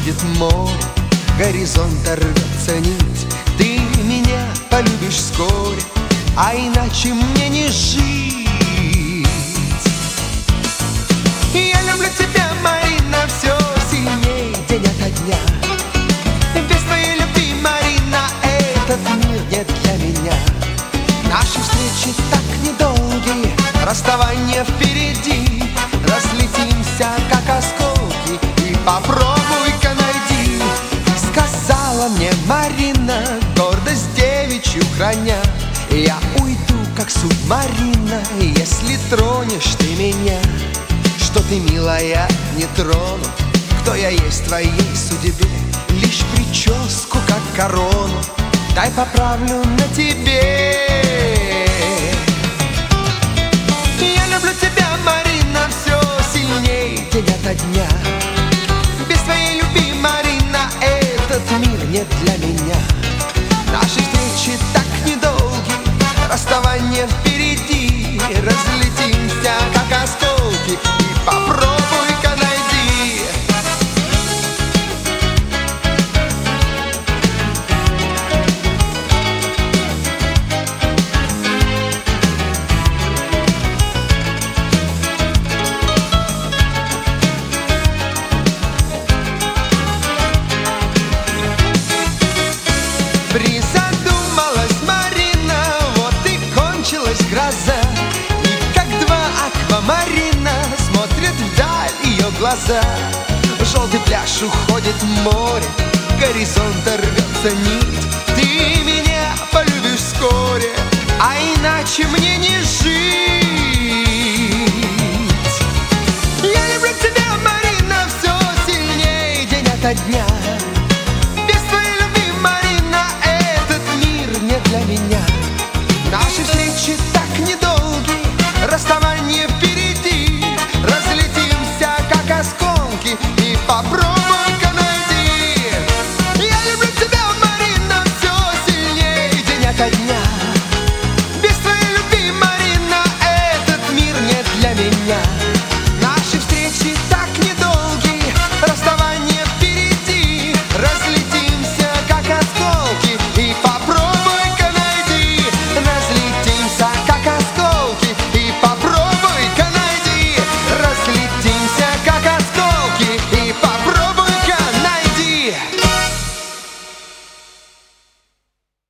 уходит море, горизонта рвется нить. Ты меня полюбишь вскоре, а иначе мне не жить. Я люблю тебя, Марина, все сильнее день ото дня. Без твоей любви, Марина, этот мир не для меня. Наши встречи так недолгие, расставание впереди. Разлетимся, как осколки, и попробуй-ка найди. Сказала мне Марина, гордость девичью храня: я уйду, как субмарина, если тронешь ты меня. Что ты, милая, не трону, кто я есть в твоей судьбе. Лишь прическу, как корону, дай поправлю на тебе. Я люблю тебя, Марина, все сильнее день ото дня. Без твоей любви, Марина, этот мир не для меня. Наши встречи так недолгие, расставание впереди. Разлетимся, как осколки, и попробуй-ка найди. Призадумалась Марина, вот и кончилась гроза. И как два аквамарина смотрят вдаль ее глаза. В желтый пляж уходит море, горизонта рвется нить. Ты меня полюбишь вскоре, а иначе мне не жить. Я люблю тебя, Марина, все сильнее день ото дня.